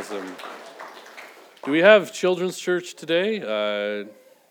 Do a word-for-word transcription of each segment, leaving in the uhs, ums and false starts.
Awesome. Do we have children's church today? Uh,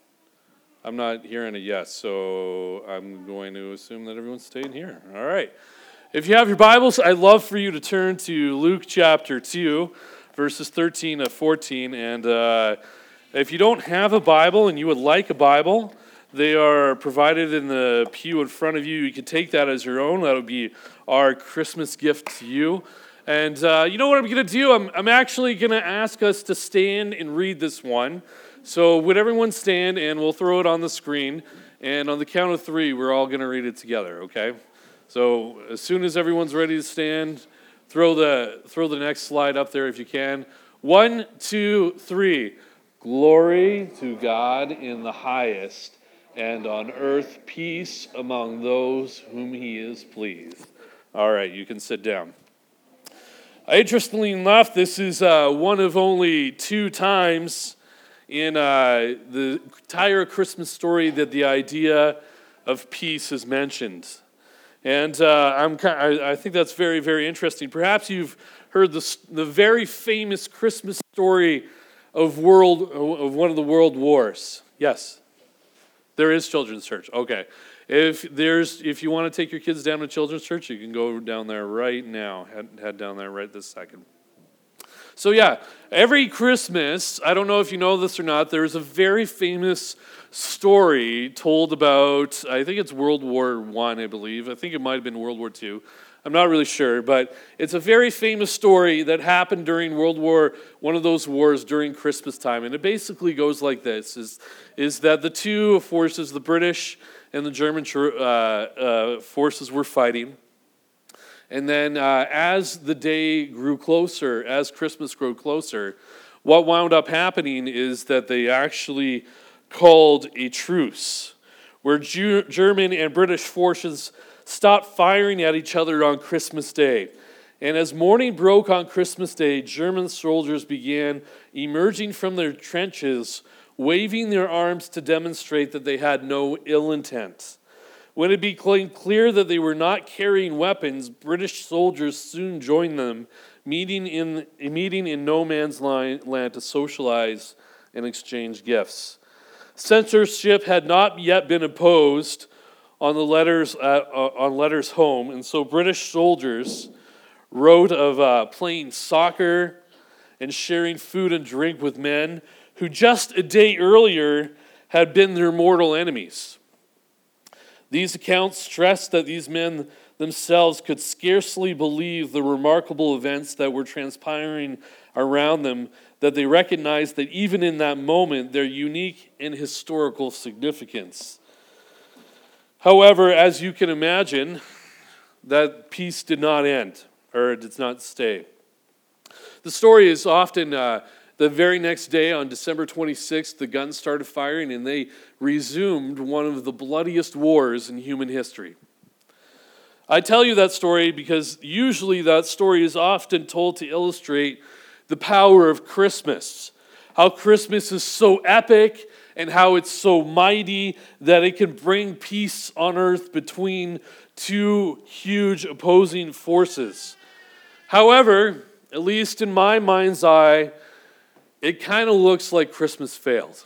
I'm not hearing a yes, so I'm going to assume that everyone's staying here. All right. If you have your Bibles, I'd love for you to turn to Luke chapter two, verses thirteen to fourteen. And uh, if you don't have a Bible and you would like a Bible, they are provided in the pew in front of you. You can take that as your own. That would be our Christmas gift to you. And uh, you know what I'm going to do? I'm, I'm actually going to ask us to stand and read this one. So would everyone stand, and we'll throw it on the screen. And on the count of three, we're all going to read it together, okay? So as soon as everyone's ready to stand, throw the throw the next slide up there if you can. One, two, three. Glory to God in the highest, and on earth peace among those whom he is pleased. All right, you can sit down. Interestingly enough, this is uh, one of only two times in uh, the entire Christmas story that the idea of peace is mentioned. And uh, I'm kind of, I think that's very, very interesting. Perhaps you've heard the, the very famous Christmas story of world of one of the world wars. Yes? There is children's church. Okay. If there's, if you want to take your kids down to children's church, you can go down there right now. Head, head down there right this second. So yeah, every Christmas, I don't know if you know this or not, there's a very famous story told about, I think it's World War One, I, I believe. I think it might have been World War Two. I'm not really sure, but it's a very famous story that happened during World War, one of those wars during Christmas time. And it basically goes like this, is, is that the two forces, the British and the German uh, uh, forces were fighting. And then uh, as the day grew closer, as Christmas grew closer, what wound up happening is that they actually called a truce, where Ju- German and British forces stopped firing at each other on Christmas Day. And as morning broke on Christmas Day, German soldiers began emerging from their trenches, waving their arms to demonstrate that they had no ill intent. When it became clear that they were not carrying weapons, British soldiers soon joined them, meeting in, meeting in no man's land to socialize and exchange gifts. Censorship had not yet been imposed on the letters at, uh, on letters home, and so British soldiers wrote of uh, playing soccer and sharing food and drink with men who just a day earlier had been their mortal enemies. These accounts stressed that these men themselves could scarcely believe the remarkable events that were transpiring around them, that they recognized that even in that moment, their unique and historical significance. However, as you can imagine, that peace did not end, or it did not stay. The story is often uh, the very next day, on December twenty-sixth, the guns started firing and they resumed one of the bloodiest wars in human history. I tell you that story because usually that story is often told to illustrate the power of Christmas. How Christmas is so epic and how it's so mighty that it can bring peace on earth between two huge opposing forces. However, at least in my mind's eye, it kind of looks like Christmas failed.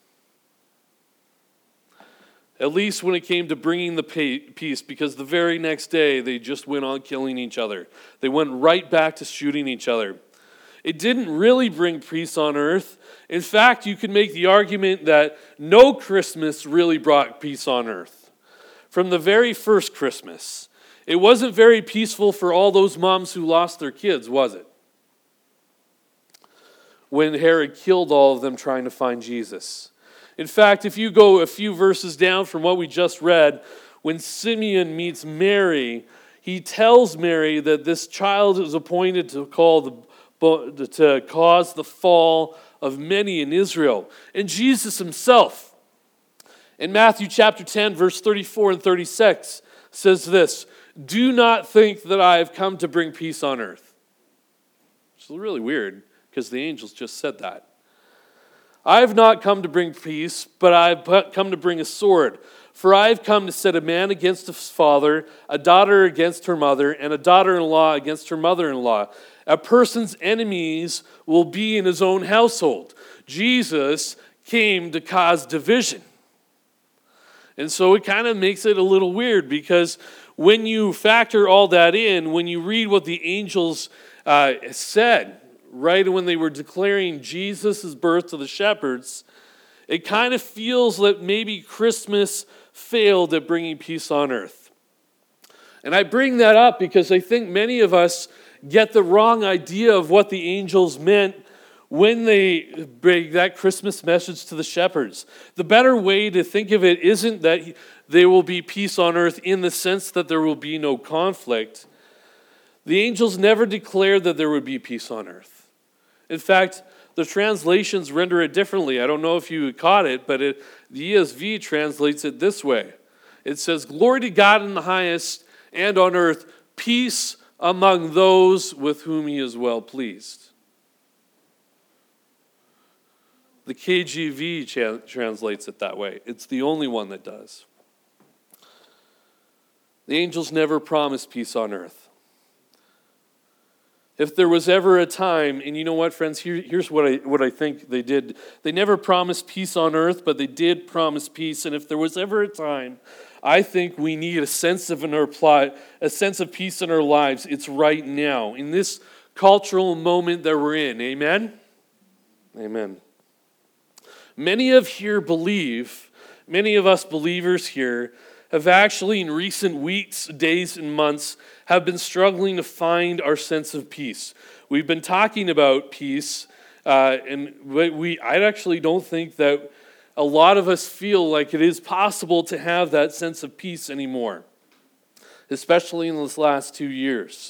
At least when it came to bringing the peace, because the very next day they just went on killing each other. They went right back to shooting each other. It didn't really bring peace on earth. In fact, you could make the argument that no Christmas really brought peace on earth. From the very first Christmas, it wasn't very peaceful for all those moms who lost their kids, was it? When Herod killed all of them trying to find Jesus. In fact, if you go a few verses down from what we just read, when Simeon meets Mary, he tells Mary that this child is appointed to call the to cause the fall of many in Israel. And Jesus himself, in Matthew chapter ten, verse thirty-four and thirty-six, says this, "Do not think that I have come to bring peace on earth." Which is really weird, because the angels just said that. "I have not come to bring peace, but I have come to bring a sword. For I have come to set a man against his father, a daughter against her mother, and a daughter-in-law against her mother-in-law. A person's enemies will be in his own household. Jesus came to cause division. And so it kind of makes it a little weird, because when you factor all that in, when you read what the angels uh, said right when they were declaring Jesus' birth to the shepherds, it kind of feels that maybe Christmas failed at bringing peace on earth. And I bring that up because I think many of us get the wrong idea of what the angels meant when they bring that Christmas message to the shepherds. The better way to think of it isn't that there will be peace on earth in the sense that there will be no conflict. The angels never declared that there would be peace on earth. In fact, the translations render it differently. I don't know if you caught it, but it, the E S V translates it this way. It says, "Glory to God in the highest, and on earth peace among those with whom he is well pleased." The K J V cha- translates it that way. It's the only one that does. The angels never promised peace on earth. If there was ever a time, and you know what, friends, here, here's what I what I think they did. They never promised peace on earth, but they did promise peace. And if there was ever a time, I think we need a sense of an our, a sense of peace in our lives. It's right now, in this cultural moment that we're in. Amen? Amen. Many of here believe, many of us believers here have actually in recent weeks, days, and months have been struggling to find our sense of peace. We've been talking about peace, uh, and we I actually don't think that a lot of us feel like it is possible to have that sense of peace anymore, especially in this last two years.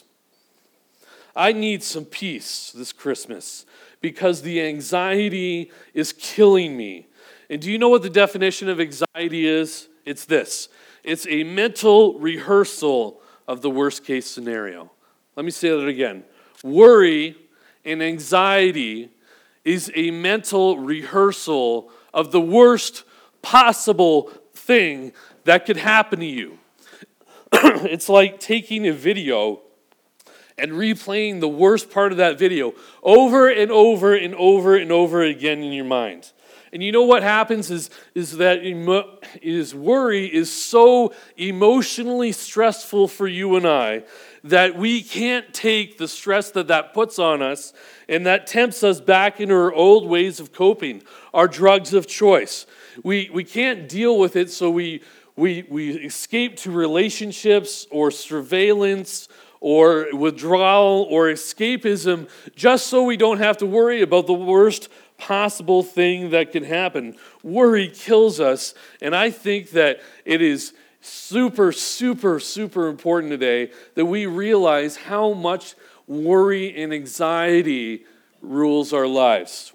I need some peace this Christmas because the anxiety is killing me. And do you know what the definition of anxiety is? It's this. It's a mental rehearsal of the worst case scenario. Let me say that again. Worry and anxiety is a mental rehearsal of the worst possible thing that could happen to you. It's like taking a video and replaying the worst part of that video over and over and over and over again in your mind. And you know what happens is, is that emo- is worry is so emotionally stressful for you and I that we can't take the stress that that puts on us, and that tempts us back into our old ways of coping, our drugs of choice. We we can't deal with it, so we we we escape to relationships or surveillance or withdrawal or escapism just so we don't have to worry about the worst possible thing that can happen. Worry kills us, and I think that it is super, super, super important today that we realize how much worry and anxiety rules our lives.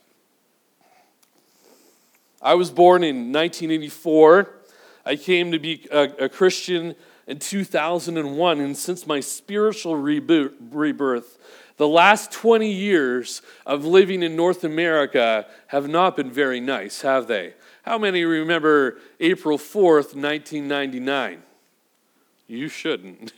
I was born in nineteen eighty-four. I came to be a, a Christian in two thousand one, and since my spiritual rebirth, the last twenty years of living in North America have not been very nice, have they? How many remember April fourth, nineteen ninety-nine? You shouldn't.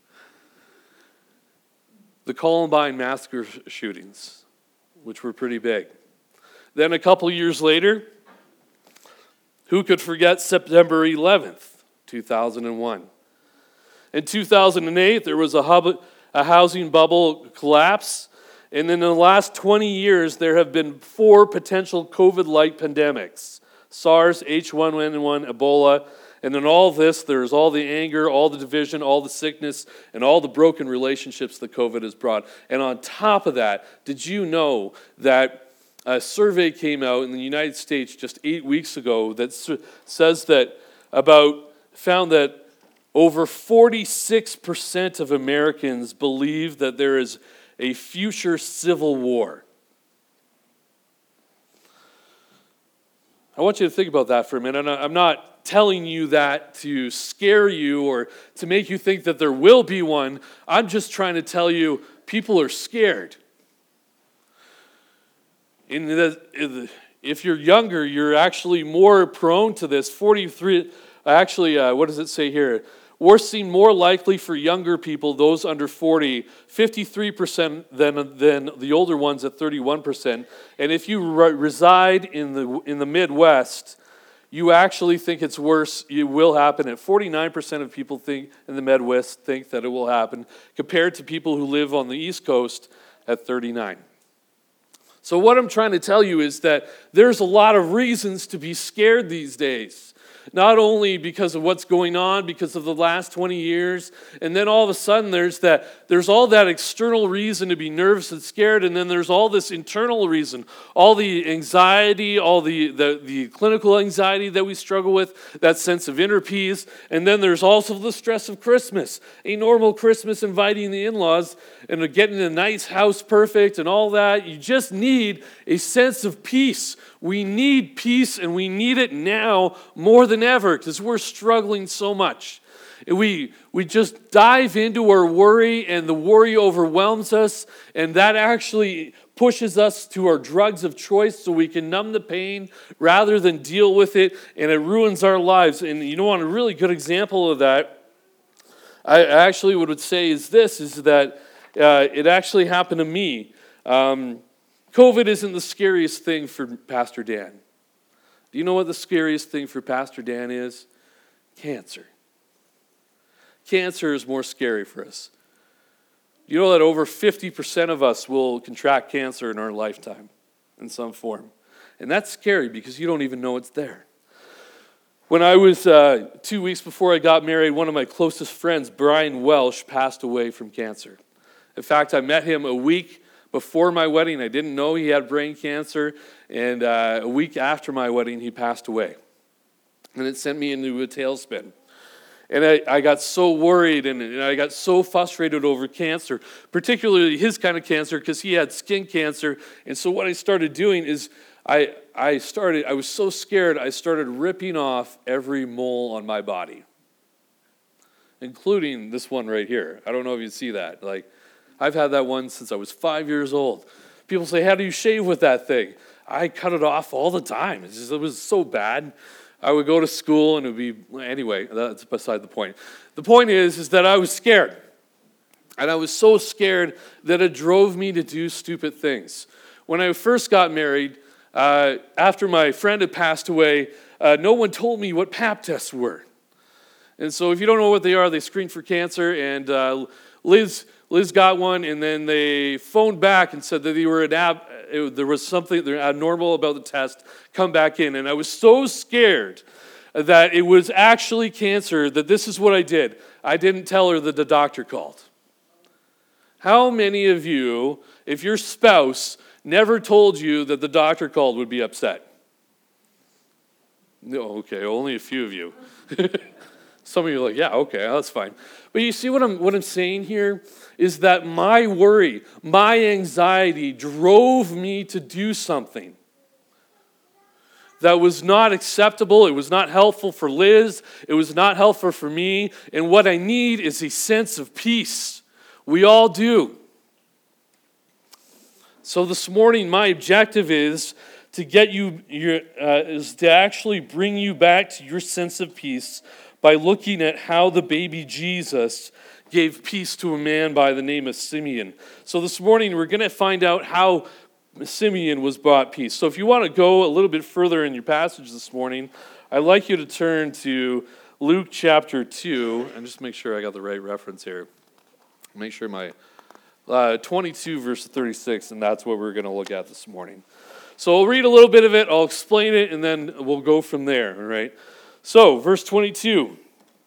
The Columbine massacre shootings, which were pretty big. Then a couple years later, who could forget September eleventh, two thousand one? In two thousand eight, there was a, hub, a housing bubble collapse. And in the last twenty years, there have been four potential COVID-like pandemics. SARS, H one N one, Ebola. And in all this, there's all the anger, all the division, all the sickness, and all the broken relationships that COVID has brought. And on top of that, did you know that a survey came out in the United States just eight weeks ago that says that about, found that over forty-six percent of Americans believe that there is a future civil war. I want you to think about that for a minute. I'm not telling you that to scare you or to make you think that there will be one. I'm just trying to tell you people are scared. In the, in the, if you're younger, you're actually more prone to this. forty-three, actually, uh, what does it say here? Worse seem more likely for younger people, those under forty, fifty-three percent than, than the older ones at thirty-one percent. And if you re- reside in the in the Midwest, you actually think it's worse. It will happen. At forty-nine percent of people think in the Midwest think that it will happen, compared to people who live on the East Coast at thirty-nine. So what I'm trying to tell you is that there's a lot of reasons to be scared these days. Not only because of what's going on, because of the last twenty years, and then all of a sudden there's that there's all that external reason to be nervous and scared, and then there's all this internal reason, all the anxiety, all the, the, the clinical anxiety that we struggle with, that sense of inner peace, and then there's also the stress of Christmas, a normal Christmas, inviting the in-laws, and getting a nice house perfect and all that. You just need a sense of peace. We need peace, and we need it now more than ever because we're struggling so much. We, we just dive into our worry, and the worry overwhelms us, and that actually pushes us to our drugs of choice so we can numb the pain rather than deal with it, and it ruins our lives. And you know, a really good example of that, I actually would say is this, is that uh, it actually happened to me. Um, COVID isn't the scariest thing for Pastor Dan. Do you know what the scariest thing for Pastor Dan is? Cancer. Cancer is more scary for us. You know that over fifty percent of us will contract cancer in our lifetime in some form. And that's scary because you don't even know it's there. When I was uh, two weeks before I got married, one of my closest friends, Brian Welsh, passed away from cancer. In fact, I met him a week before my wedding. I didn't know he had brain cancer, and uh, a week after my wedding, he passed away. And it sent me into a tailspin. And I, I got so worried, and, and I got so frustrated over cancer, particularly his kind of cancer, because he had skin cancer. And so what I started doing is I, I started, I was so scared, I started ripping off every mole on my body, including this one right here. I don't know if you see that. Like, I've had that one since I was five years old. People say, how do you shave with that thing? I cut it off all the time. It's just, it was so bad. I would go to school and it would be, anyway, that's beside the point. The point is, is that I was scared. And I was so scared that it drove me to do stupid things. When I first got married, uh, after my friend had passed away, uh, no one told me what pap tests were. And so if you don't know what they are, they screen for cancer, and uh, Liz... Liz got one, and then they phoned back and said that they were an ab- it, there was something abnormal about the test. Come back in. And I was so scared that it was actually cancer that this is what I did. I didn't tell her that the doctor called. How many of you, if your spouse never told you that the doctor called, would be upset? No, okay, only a few of you. Some of you are like, yeah, okay, that's fine. But you see what I'm what I'm saying here is that my worry, my anxiety drove me to do something that was not acceptable. It was not helpful for Liz. It was not helpful for me. And what I need is a sense of peace. We all do. So this morning, my objective is to get you, your, uh, is to actually bring you back to your sense of peace by looking at how the baby Jesus gave peace to a man by the name of Simeon. So this morning, we're going to find out how Simeon was brought peace. So if you want to go a little bit further in your passage this morning, I'd like you to turn to Luke chapter two, and just make sure I got the right reference here. Make sure my uh, twenty-two verse thirty-six, and that's what we're going to look at this morning. So I'll read a little bit of it, I'll explain it, and then we'll go from there, all right? So, verse twenty-two,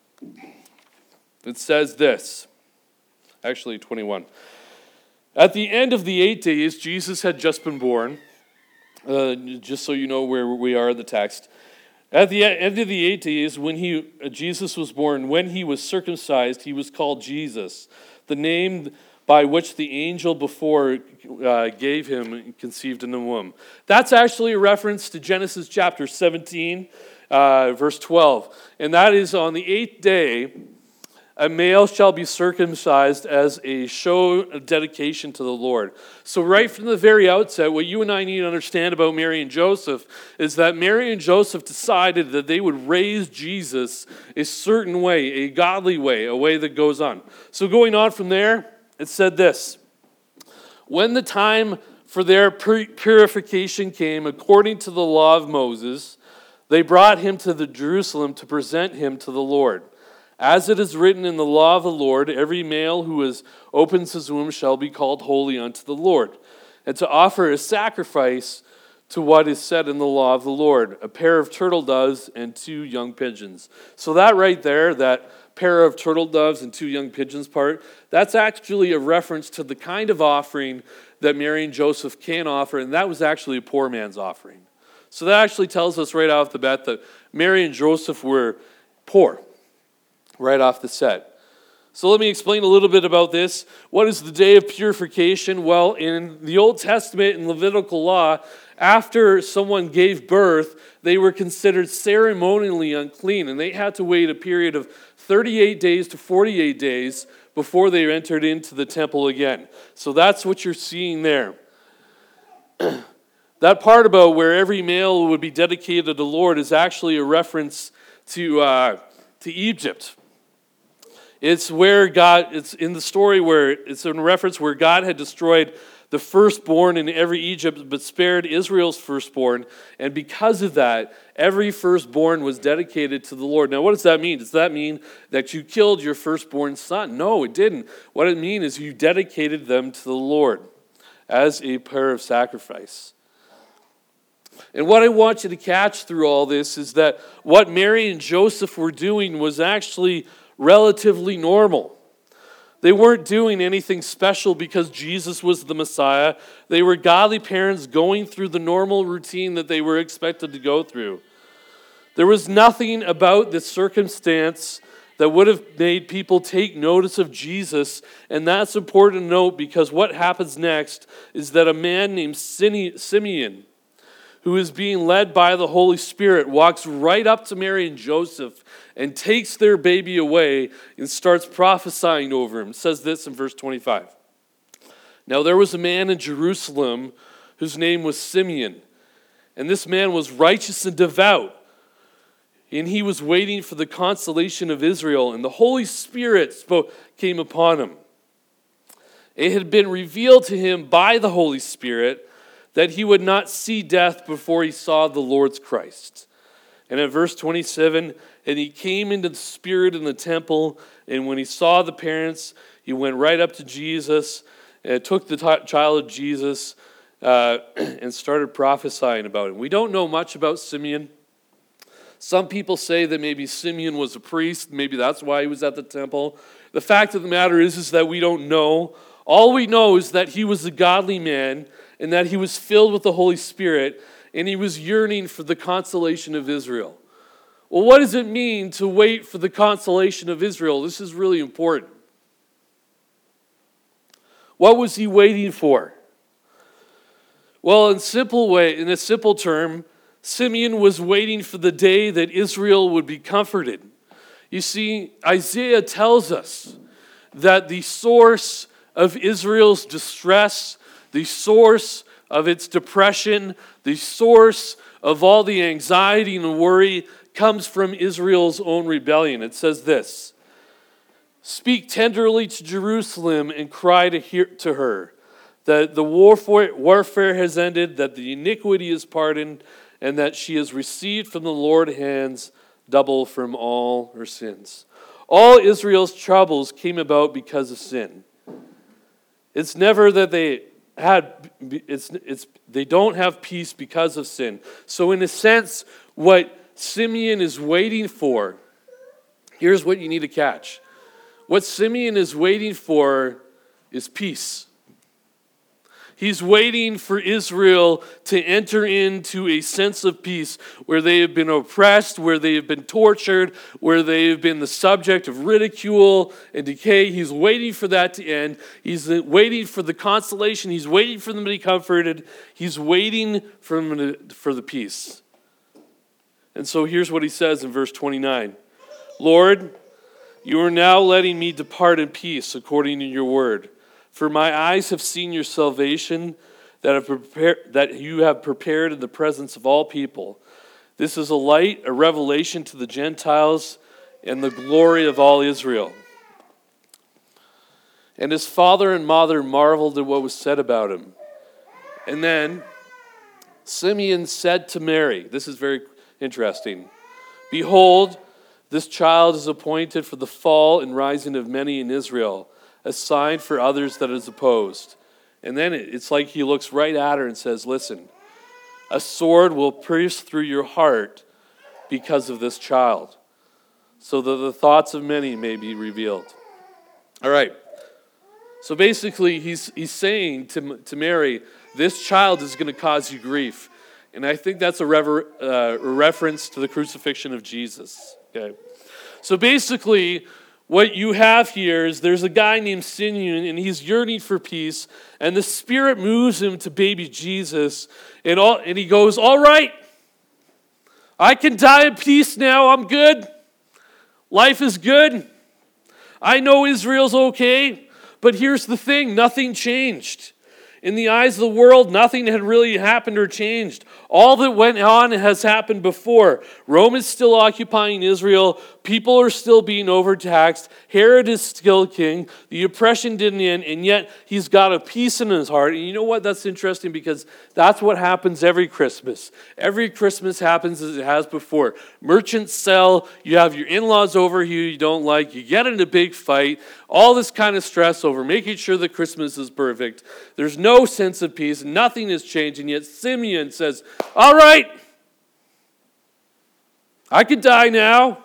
it says this, actually twenty-one. At the end of the eight days, Jesus had just been born, uh, just so you know where we are in the text. At the end of the eight days, when he uh, Jesus was born, when he was circumcised, he was called Jesus, the name by which the angel before uh, gave him conceived in the womb. That's actually a reference to Genesis chapter seventeen, uh, verse twelve. And that is on the eighth day, a male shall be circumcised as a show of dedication to the Lord. So right from the very outset, what you and I need to understand about Mary and Joseph is that Mary and Joseph decided that they would raise Jesus a certain way, a godly way, a way that goes on. So going on from there, it said this: when the time for their purification came, according to the law of Moses, they brought him to the Jerusalem to present him to the Lord. As it is written in the law of the Lord, every male who is opens his womb shall be called holy unto the Lord, and to offer a sacrifice to what is said in the law of the Lord, a pair of turtle doves and two young pigeons. So that right there, that pair of turtle doves and two young pigeons part, that's actually a reference to the kind of offering that Mary and Joseph can offer, and that was actually a poor man's offering. So that actually tells us right off the bat that Mary and Joseph were poor, right off the set. So let me explain a little bit about this. What is the day of purification? Well, in the Old Testament and Levitical law, after someone gave birth, they were considered ceremonially unclean, and they had to wait a period of thirty-eight days to forty-eight days before they entered into the temple again. So that's what you're seeing there. That part about where every male would be dedicated to the Lord is actually a reference to uh, to Egypt. It's where God, it's in the story where, it's in reference where God had destroyed the firstborn in every Egypt, but spared Israel's firstborn. And because of that, every firstborn was dedicated to the Lord. Now, what does that mean? Does that mean that you killed your firstborn son? No, it didn't. What it means is you dedicated them to the Lord as a pair of sacrifice. And what I want you to catch through all this is that what Mary and Joseph were doing was actually relatively normal. They weren't doing anything special because Jesus was the Messiah. They were godly parents going through the normal routine that they were expected to go through. There was nothing about this circumstance that would have made people take notice of Jesus, and that's important to note because what happens next is that a man named Simeon, who is being led by the Holy Spirit, walks right up to Mary and Joseph and takes their baby away and starts prophesying over him. It says this in verse twenty-five. Now there was a man in Jerusalem whose name was Simeon, and this man was righteous and devout, and he was waiting for the consolation of Israel, and the Holy Spirit spoke, came upon him. It had been revealed to him by the Holy Spirit that he would not see death before he saw the Lord's Christ. And at verse twenty-seven, and he came into the Spirit in the temple, and when he saw the parents, he went right up to Jesus, and took the t- child of Jesus, uh, and started prophesying about him. We don't know much about Simeon. Some people say that maybe Simeon was a priest, maybe that's why he was at the temple. The fact of the matter is, is that we don't know. All we know is that he was a godly man, and that he was filled with the Holy Spirit, and he was yearning for the consolation of Israel. Well, what does it mean to wait for the consolation of Israel? This is really important. What was he waiting for? Well, in simple way, in a simple term, Simeon was waiting for the day that Israel would be comforted. You see, Isaiah tells us that the source of Israel's distress, the source of its depression, the source of all the anxiety and worry comes from Israel's own rebellion. It says this: speak tenderly to Jerusalem and cry to, hear, to her that the warfare, warfare has ended, that the iniquity is pardoned, and that she has received from the Lord's hands double from all her sins. All Israel's troubles came about because of sin. It's never that they had, it's, it's, they don't have peace because of sin. So in a sense, what Simeon is waiting for, here's what you need to catch. What Simeon is waiting for is peace. He's waiting for Israel to enter into a sense of peace where they have been oppressed, where they have been tortured, where they have been the subject of ridicule and decay. He's waiting for that to end. He's waiting for the consolation. He's waiting for them to be comforted. He's waiting for them to, for the peace. And so here's what he says in verse twenty-nine. Lord, You are now letting me depart in peace according to your word. For my eyes have seen your salvation that, have prepared, that you have prepared in the presence of all people. This is a light, a revelation to the Gentiles, and the glory of all Israel. And his father and mother marveled at what was said about him. And then Simeon said to Mary, this is very interesting, behold, this child is appointed for the fall and rising of many in Israel, a sign for others that is opposed. And then it's like he looks right at her and says, listen, a sword will pierce through your heart because of this child, so that the thoughts of many may be revealed. All right. So basically, he's he's saying to, to Mary, this child is going to cause you grief. And I think that's a, rever, uh, a reference to the crucifixion of Jesus. Okay. So basically, what you have here is there's a guy named Simeon, and he's yearning for peace, and the Spirit moves him to baby Jesus, and all, and he goes, all right, I can die in peace now, I'm good. Life is good. I know Israel's okay. But here's the thing, nothing changed. In the eyes of the world, nothing had really happened or changed. All that went on has happened before. Rome is still occupying Israel. People are still being overtaxed. Herod is still king. The oppression didn't end, and yet he's got a peace in his heart. And you know what? That's interesting because that's what happens every Christmas. Every Christmas happens as it has before. Merchants sell. You have your in-laws over who you don't like. You get in a big fight. All this kind of stress over making sure that Christmas is perfect. There's no sense of peace. Nothing is changing. Yet Simeon says, all right, I could die now.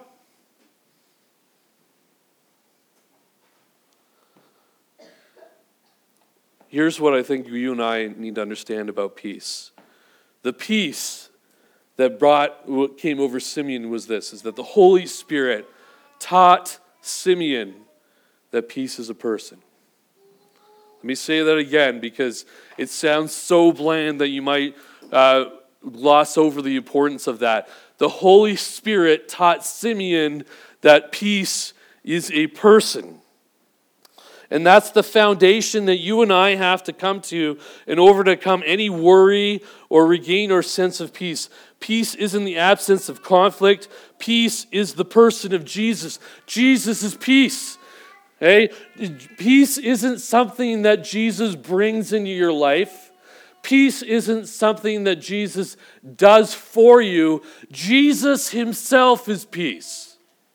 Here's what I think you and I need to understand about peace. The peace that brought what came over Simeon was this, is that the Holy Spirit taught Simeon that peace is a person. Let me say that again because it sounds so bland that you might uh, gloss over the importance of that. The Holy Spirit taught Simeon that peace is a person. And that's the foundation that you and I have to come to in order to come any worry or regain our sense of peace. Peace isn't the absence of conflict. Peace is the person of Jesus. Jesus is peace. Okay? Peace isn't something that Jesus brings into your life. Peace isn't something that Jesus does for you. Jesus himself is peace.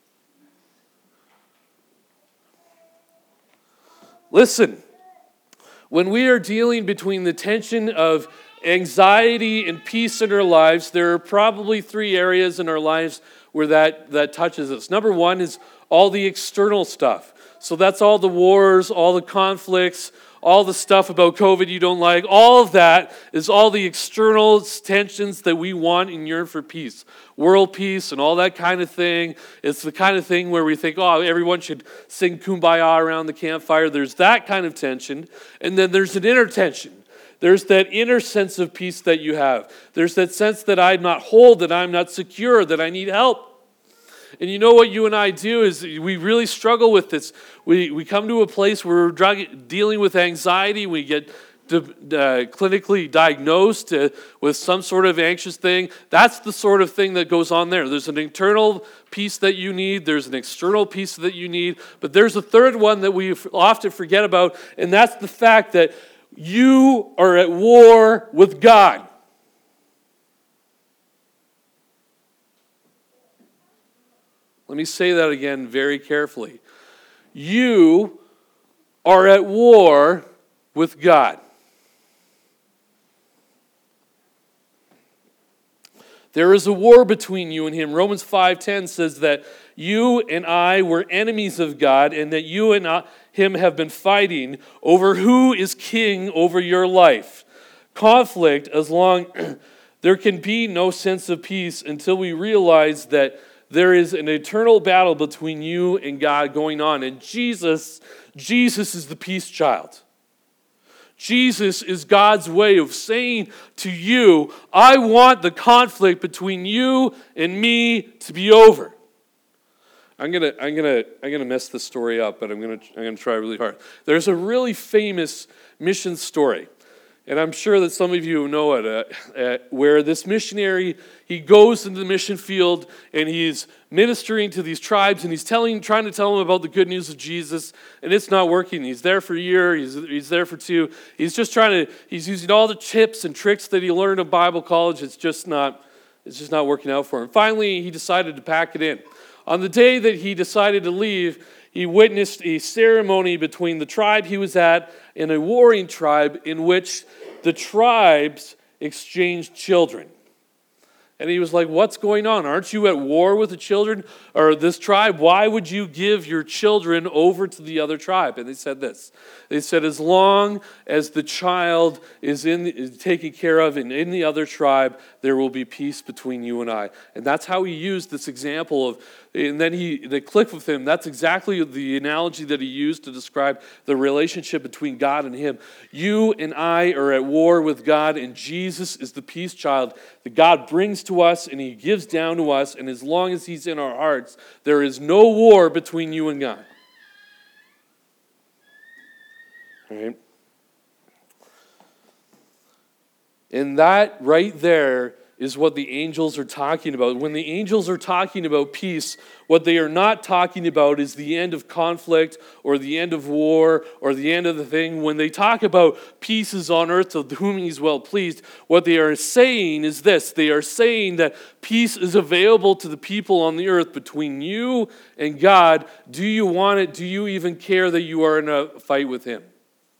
Listen, when we are dealing between the tension of anxiety and peace in our lives, there are probably three areas in our lives where that, that touches us. Number one is all the external stuff. So that's all the wars, all the conflicts, all the stuff about COVID you don't like. All of that is all the external tensions that we want and yearn for peace. World peace and all that kind of thing. It's the kind of thing where we think, oh, everyone should sing Kumbaya around the campfire. There's that kind of tension. And then there's an inner tension. There's that inner sense of peace that you have. There's that sense that I'm not whole, that I'm not secure, that I need help. And you know what you and I do is we really struggle with this. We we come to a place where we're drug, dealing with anxiety. We get to, uh, clinically diagnosed uh, with some sort of anxious thing. That's the sort of thing that goes on there. There's an internal peace that you need. There's an external peace that you need. But there's a third one that we often forget about, and that's the fact that you are at war with God. Let me say that again very carefully. You are at war with God. There is a war between you and him. Romans five ten says that you and I were enemies of God and that you and I, him have been fighting over who is king over your life. Conflict, as long there can be no sense of peace until we realize that there is an eternal battle between you and God going on. And Jesus, Jesus is the peace child. Jesus is God's way of saying to you, I want the conflict between you and me to be over. I'm gonna, I'm gonna, I'm gonna mess this story up, but I'm gonna, I'm gonna try really hard. There's a really famous mission story, and I'm sure that some of you know it, uh, uh, where this missionary, he goes into the mission field and he's ministering to these tribes, and he's telling, trying to tell them about the good news of Jesus, and it's not working. He's there for a year, he's, he's there for two. He's just trying to, he's using all the tips and tricks that he learned in Bible college. It's just not, it's just not working out for him. Finally, he decided to pack it in. On the day that he decided to leave, he witnessed a ceremony between the tribe he was at and a warring tribe in which the tribes exchanged children. And he was like, what's going on? Aren't you at war with the children or this tribe? Why would you give your children over to the other tribe? And they said this. They said, as long as the child is in is taken care of and in the other tribe, there will be peace between you and I. And that's how he used this example of, and then he they clicked with him. That's exactly the analogy that he used to describe the relationship between God and him. You and I are at war with God, and Jesus is the peace child that God brings to us and he gives down to us. And as long as he's in our hearts, there is no war between you and God. All right? And that right there is what the angels are talking about. When the angels are talking about peace, what they are not talking about is the end of conflict or the end of war or the end of the thing. When they talk about peace is on earth to whom he's well pleased, what they are saying is this. They are saying that peace is available to the people on the earth between you and God. Do you want it? Do you even care that you are in a fight with him?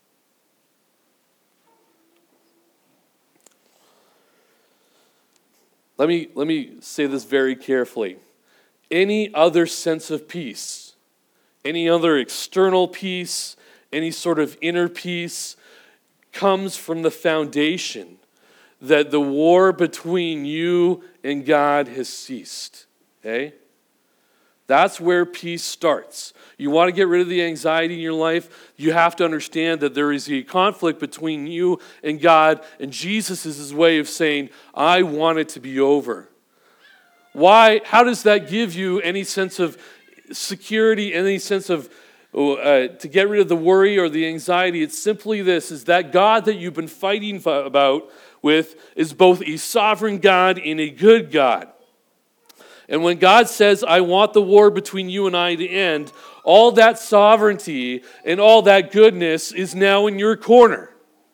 Let me, let me say this very carefully. Any other sense of peace, any other external peace, any sort of inner peace comes from the foundation that the war between you and God has ceased. Okay? That's where peace starts. You want to get rid of the anxiety in your life, you have to understand that there is a conflict between you and God, and Jesus is his way of saying, I want it to be over. Why? How does that give you any sense of security, any sense of uh, to get rid of the worry or the anxiety? It's simply this, is that God that you've been fighting about with is both a sovereign God and a good God. And when God says, I want the war between you and I to end, all that sovereignty and all that goodness is now in your corner.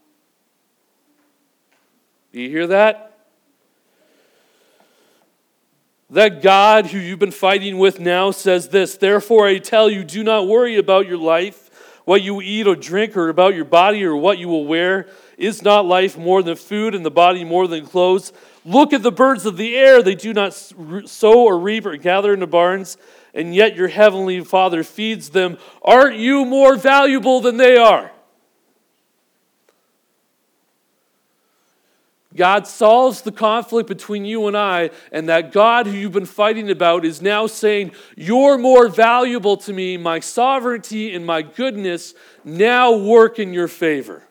Do you hear that? That God who you've been fighting with now says this, therefore I tell you, do not worry about your life, what you eat or drink, or about your body or what you will wear. Is not life more than food and the body more than clothes? Look at the birds of the air. They do not sow or reap or gather in the barns, and yet your heavenly Father feeds them. Aren't you more valuable than they are? God solves the conflict between you and I, and that God who you've been fighting about is now saying, you're more valuable to me. My sovereignty and my goodness now work in your favor.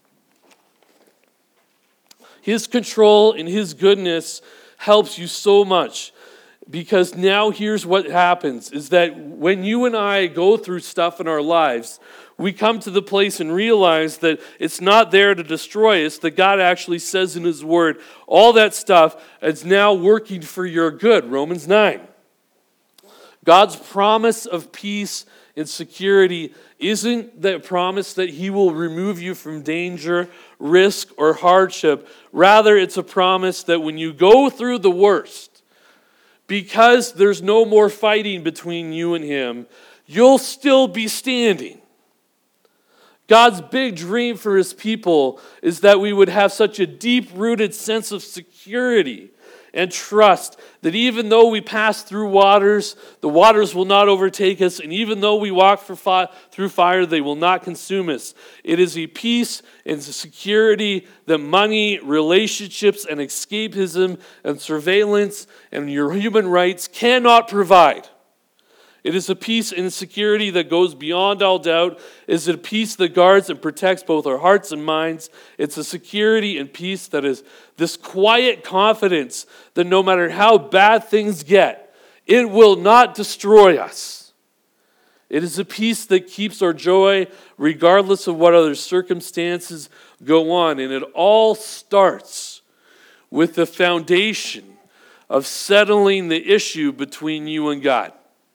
His control and his goodness helps you so much, because now here's what happens, is that when you and I go through stuff in our lives, we come to the place and realize that it's not there to destroy us, that God actually says in his word, all that stuff is now working for your good, Romans nine. God's promise of peace and security isn't the promise that he will remove you from danger, risk, or hardship. Rather, it's a promise that when you go through the worst, because there's no more fighting between you and him, you'll still be standing. God's big dream for his people is that we would have such a deep-rooted sense of security and trust that even though we pass through waters, the waters will not overtake us, and even though we walk for fi- through fire, they will not consume us. It is a peace and security that money, relationships, and escapism and surveillance and your human rights cannot provide. It is a peace and security that goes beyond all doubt. It is a peace that guards and protects both our hearts and minds. It's a security and peace that is this quiet confidence that no matter how bad things get, It will not destroy us. It is a peace that keeps our joy regardless of what other circumstances go on. And it all starts with the foundation of settling the issue between you and God.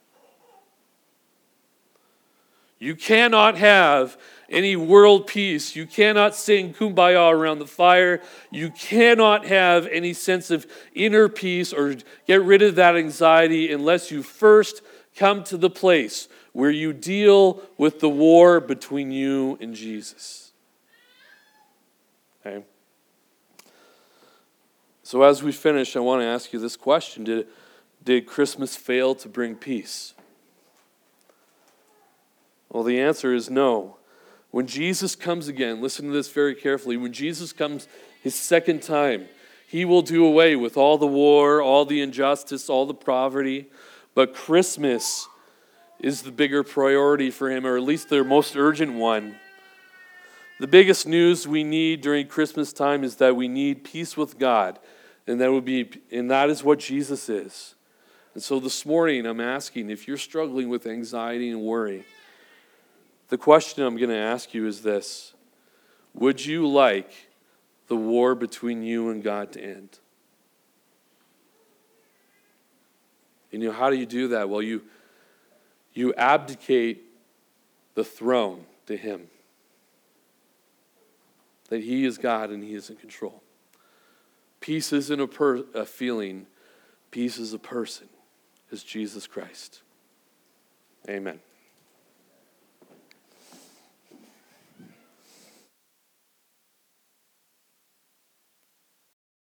You cannot have any world peace. You cannot sing Kumbaya around the fire. You cannot have any sense of inner peace or get rid of that anxiety unless you first come to the place where you deal with the war between you and Jesus. Okay? So as we finish, I want to ask you this question. Did, did Christmas fail to bring peace? Well, the answer is no. When Jesus comes again, listen to this very carefully. When Jesus comes his second time, he will do away with all the war, all the injustice, all the poverty. But Christmas is the bigger priority for him, or at least the most urgent one. The biggest news we need during Christmas time is that we need peace with God, and that would be, and that is what Jesus is. And so this morning, I'm asking, if you're struggling with anxiety and worry, the question I'm going to ask you is this: would you like the war between you and God to end? And you know, how do you do that? Well, you you abdicate the throne to him. That he is God and he is in control. Peace isn't a, per, a feeling. Peace is a person. Is Jesus Christ. Amen.